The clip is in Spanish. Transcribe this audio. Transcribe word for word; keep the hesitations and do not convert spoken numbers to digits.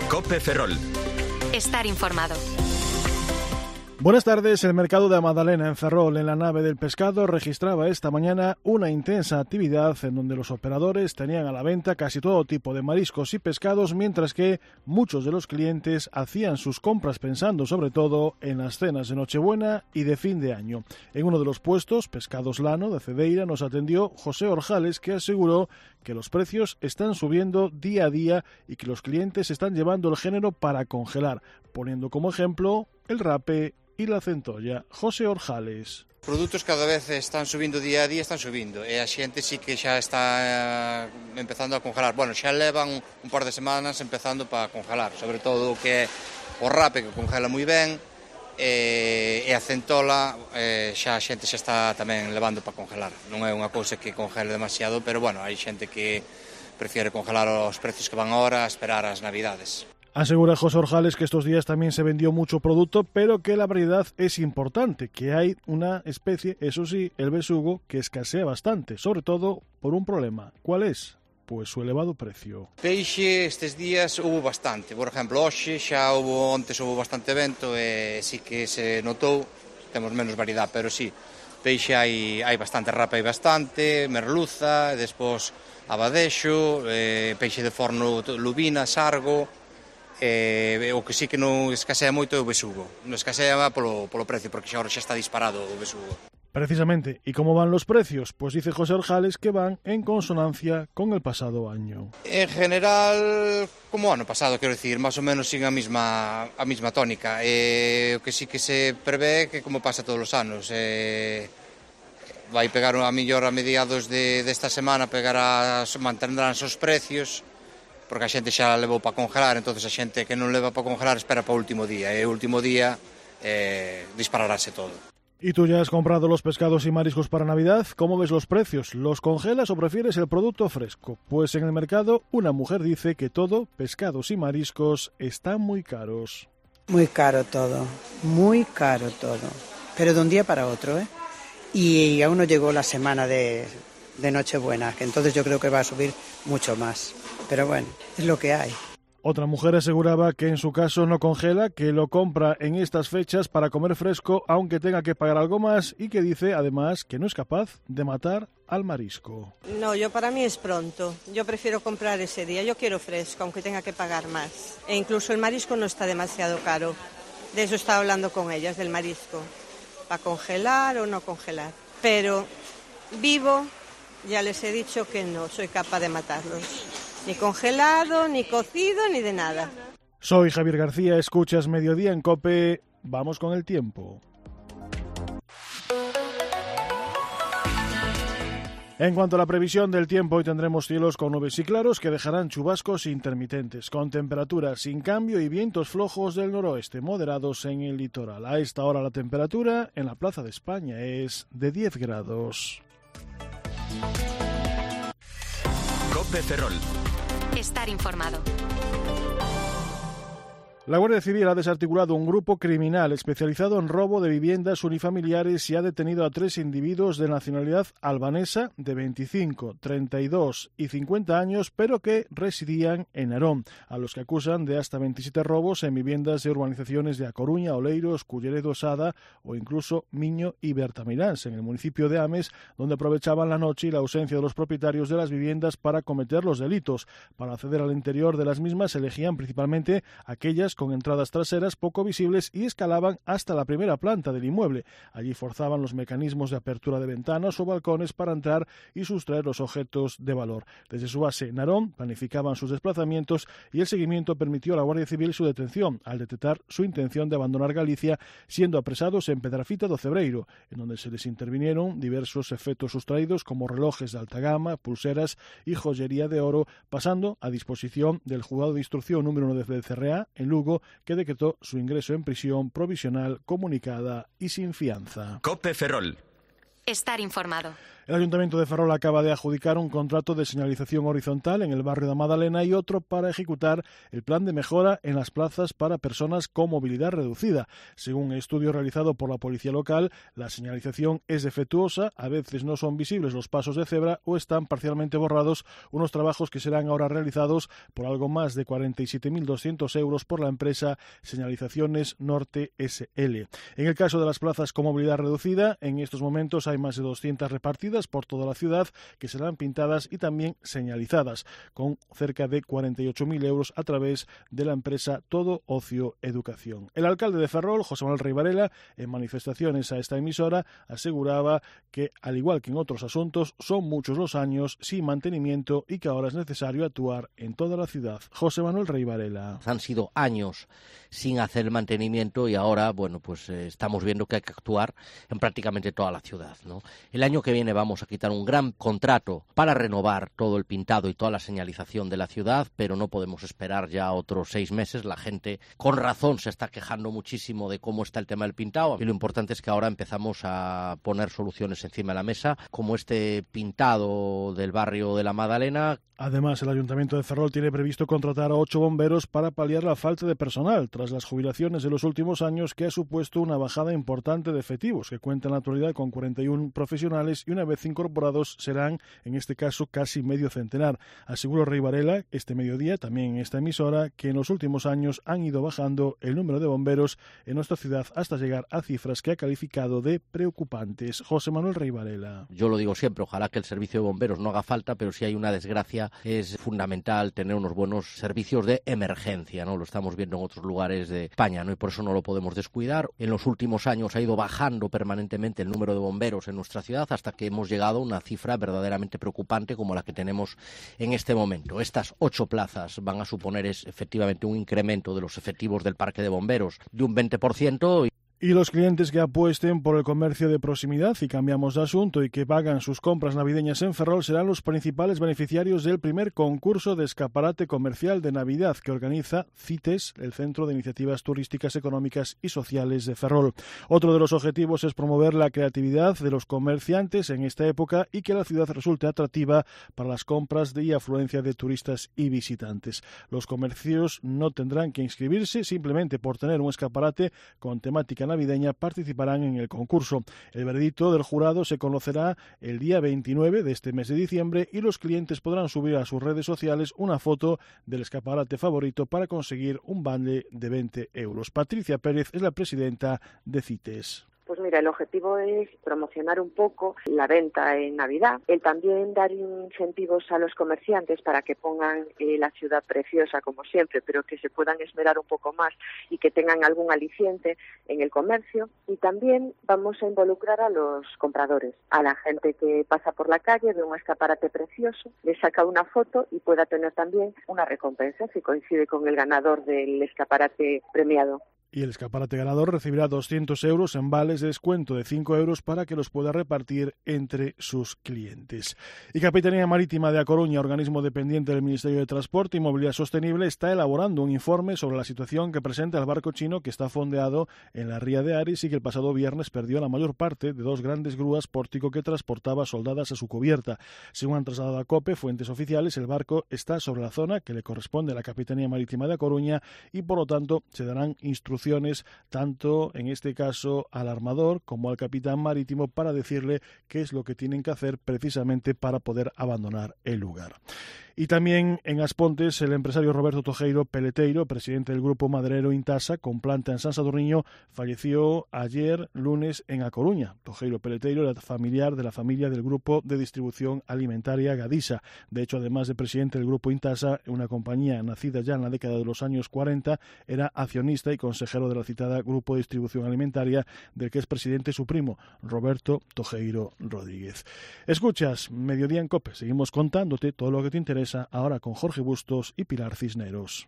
COPE Ferrol. Estar informado. Buenas tardes. El mercado de Madalena en Ferrol, en la nave del pescado, registraba esta mañana una intensa actividad en donde los operadores tenían a la venta casi todo tipo de mariscos y pescados, mientras que muchos de los clientes hacían sus compras pensando sobre todo en las cenas de Nochebuena y de fin de año. En uno de los puestos, Pescados Lano de Cedeira, nos atendió José Orjales, que aseguró que los precios están subiendo día a día y que los clientes están llevando el género para congelar, poniendo como ejemplo el rape e la centolla. José Orjales. Os produtos cada vez están subindo día a día, están subindo, e a xente sí que xa está empezando a congelar. Bueno, xa levan un par de semanas empezando para congelar, sobre todo o que é o rape, que congela moi ben, e, e a centola e, xa a xente xa está tamén levando para congelar. Non é unha cousa que congele demasiado, pero bueno, hai xente que prefiere congelar os precios que van ahora a esperar as Navidades. Asegura José Orjales que estos días también se vendió mucho producto, pero que la variedad es importante, que hay una especie, eso sí, el besugo, que escasea bastante, sobre todo por un problema. ¿Cuál es? Pues su elevado precio. Peixe estes días hubo bastante, por exemplo, hoxe xa hubo, ontes hubo bastante vento e sí que se notou, temos menos variedad, pero sí, peixe hai, hai bastante, rape hai bastante, merluza, despois abadexo, eh, peixe de forno, lubina, sargo. Eh, o que sí que non escasea moito é o besugo. Non escasea polo, polo precio, porque xa, xa está disparado o besugo. Precisamente, ¿y cómo van los precios? Pues dice José Orjales que van en consonancia con el pasado año. En general, como o ano pasado, quero dicir, máis ou menos sigue a mesma, a mesma tónica. Eh, o que sí que se prevé que como pasa todos os anos, eh, vai pegar a millor a mediados de, desta semana, pegará, mantendrán os precios, porque a xente xa levou para congelar, entonces a xente que non leva para congelar espera para o último día, e o último día eh, dispararase todo. ¿Y tú ya has comprado los pescados y mariscos para Navidad? ¿Cómo ves los precios? ¿Los congelas o prefieres el producto fresco? Pues en el mercado una mujer dice que todo, pescados y mariscos, están muy caros. Muy caro todo, muy caro todo, pero de un día para otro, ¿eh? Y aún no llegó la semana de, de Nochebuena, que entonces yo creo que va a subir mucho más. Pero bueno, es lo que hay. Otra mujer aseguraba que en su caso no congela, que lo compra en estas fechas para comer fresco, aunque tenga que pagar algo más, y que dice además que no es capaz de matar al marisco. No, yo para mí es pronto. Yo prefiero comprar ese día. Yo quiero fresco, aunque tenga que pagar más. E incluso el marisco no está demasiado caro. De eso estaba hablando con ellas, del marisco. Para congelar o no congelar. Pero vivo, ya les he dicho que no soy capaz de matarlos. Ni congelado, ni cocido, ni de nada. Soy Javier García, escuchas Mediodía en COPE. Vamos con el tiempo. En cuanto a la previsión del tiempo, hoy tendremos cielos con nubes y claros que dejarán chubascos intermitentes, con temperaturas sin cambio y vientos flojos del noroeste, moderados en el litoral. A esta hora la temperatura en la Plaza de España es de diez grados. COPE Ferrol. Estar informado. La Guardia Civil ha desarticulado un grupo criminal especializado en robo de viviendas unifamiliares y ha detenido a tres individuos de nacionalidad albanesa de veinticinco, treinta y dos y cincuenta años, pero que residían en Narón, a los que acusan de hasta veintisiete robos en viviendas de urbanizaciones de A Coruña, Oleiros, Culleredo, Sada o incluso Miño y Bertamiráns, en el municipio de Ames, donde aprovechaban la noche y la ausencia de los propietarios de las viviendas para cometer los delitos. Para acceder al interior de las mismas elegían principalmente aquellas con entradas traseras poco visibles y escalaban hasta la primera planta del inmueble. Allí forzaban los mecanismos de apertura de ventanas o balcones para entrar y sustraer los objetos de valor. Desde su base Narón planificaban sus desplazamientos y el seguimiento permitió a la Guardia Civil su detención al detectar su intención de abandonar Galicia, siendo apresados en Pedrafita do Cebreiro, en donde se les intervinieron diversos efectos sustraídos como relojes de alta gama, pulseras y joyería de oro, pasando a disposición del Juzgado de Instrucción número uno del C R A en Lugo, que decretó su ingreso en prisión provisional comunicada y sin fianza. COPE Ferrol. Estar informado. El Ayuntamiento de Ferrol acaba de adjudicar un contrato de señalización horizontal en el barrio de Madalena y otro para ejecutar el plan de mejora en las plazas para personas con movilidad reducida. Según un estudio realizado por la policía local, la señalización es defectuosa, a veces no son visibles los pasos de cebra o están parcialmente borrados, unos trabajos que serán ahora realizados por algo más de cuarenta y siete mil doscientos euros por la empresa Señalizaciones Norte S L. En el caso de las plazas con movilidad reducida, en estos momentos hay más de doscientas repartidas por toda la ciudad que serán pintadas y también señalizadas, con cerca de cuarenta y ocho mil euros a través de la empresa Todo Ocio Educación. El alcalde de Ferrol, José Manuel Rey Varela, en manifestaciones a esta emisora, aseguraba que, al igual que en otros asuntos, son muchos los años sin mantenimiento y que ahora es necesario actuar en toda la ciudad. José Manuel Rey Varela. Han sido años sin hacer mantenimiento y ahora, bueno, pues eh, estamos viendo que hay que actuar en prácticamente toda la ciudad, ¿no? El año que viene vamos a quitar un gran contrato para renovar todo el pintado y toda la señalización de la ciudad, pero no podemos esperar ya otros seis meses. La gente, con razón, se está quejando muchísimo de cómo está el tema del pintado y lo importante es que ahora empezamos a poner soluciones encima de la mesa, como este pintado del barrio de la Madalena. Además, el Ayuntamiento de Ferrol tiene previsto contratar a ocho bomberos para paliar la falta de personal, tras las jubilaciones de los últimos años, que ha supuesto una bajada importante de efectivos, que cuenta en la actualidad con cuarenta y uno profesionales y una vez incorporados serán, en este caso, casi medio centenar. Aseguró Rey Varela este mediodía, también en esta emisora, que en los últimos años han ido bajando el número de bomberos en nuestra ciudad hasta llegar a cifras que ha calificado de preocupantes. José Manuel Rey Varela. Yo lo digo siempre, ojalá que el servicio de bomberos no haga falta, pero si hay una desgracia es fundamental tener unos buenos servicios de emergencia, ¿no? Lo estamos viendo en otros lugares de España, ¿no? Y por eso no lo podemos descuidar. En los últimos años ha ido bajando permanentemente el número de bomberos en nuestra ciudad hasta que hemos llegado a una cifra verdaderamente preocupante como la que tenemos en este momento. Estas ocho plazas van a suponer es, efectivamente un incremento de los efectivos del parque de bomberos de un veinte por ciento. Y los clientes que apuesten por el comercio de proximidad, y cambiamos de asunto, y que pagan sus compras navideñas en Ferrol serán los principales beneficiarios del primer concurso de escaparate comercial de Navidad que organiza CITES, el Centro de Iniciativas Turísticas, Económicas y Sociales de Ferrol. Otro de los objetivos es promover la creatividad de los comerciantes en esta época y que la ciudad resulte atractiva para las compras y afluencia de turistas y visitantes. Los comercios no tendrán que inscribirse, simplemente por tener un escaparate con temática navideña participarán en el concurso. El veredicto del jurado se conocerá el día veintinueve de este mes de diciembre y los clientes podrán subir a sus redes sociales una foto del escaparate favorito para conseguir un vale de veinte euros. Patricia Pérez es la presidenta de CITES. Pues mira, el objetivo es promocionar un poco la venta en Navidad, el también dar incentivos a los comerciantes para que pongan eh, la ciudad preciosa como siempre, pero que se puedan esmerar un poco más y que tengan algún aliciente en el comercio. Y también vamos a involucrar a los compradores, a la gente que pasa por la calle, ve un escaparate precioso, le saca una foto y pueda tener también una recompensa si coincide con el ganador del escaparate premiado. Y el escaparate ganador recibirá doscientos euros en vales de descuento de cinco euros para que los pueda repartir entre sus clientes. Y Capitanía Marítima de A Coruña, organismo dependiente del Ministerio de Transporte y Movilidad Sostenible, está elaborando un informe sobre la situación que presenta el barco chino que está fondeado en la ría de Aris y que el pasado viernes perdió la mayor parte de dos grandes grúas pórtico que transportaba soldadas a su cubierta. Según han trasladado a COPE fuentes oficiales, el barco está sobre la zona que le corresponde a la Capitanía Marítima de A Coruña y por lo tanto se darán instrucciones tanto en este caso al armador como al capitán marítimo para decirle qué es lo que tienen que hacer precisamente para poder abandonar el lugar. Y también en Aspontes, el empresario Roberto Tojeiro Peleteiro, presidente del grupo maderero Intasa, con planta en San Sadurniño, falleció ayer lunes en A Coruña. Tojeiro Peleteiro era familiar de la familia del grupo de distribución alimentaria Gadisa. De hecho, además de presidente del grupo Intasa, una compañía nacida ya en la década de los años cuarenta, era accionista y consejero de la citada grupo de distribución alimentaria, del que es presidente su primo, Roberto Tojeiro Rodríguez. Escuchas Mediodía en COPE. Seguimos contándote todo lo que te interesa ahora con Jorge Bustos y Pilar Cisneros.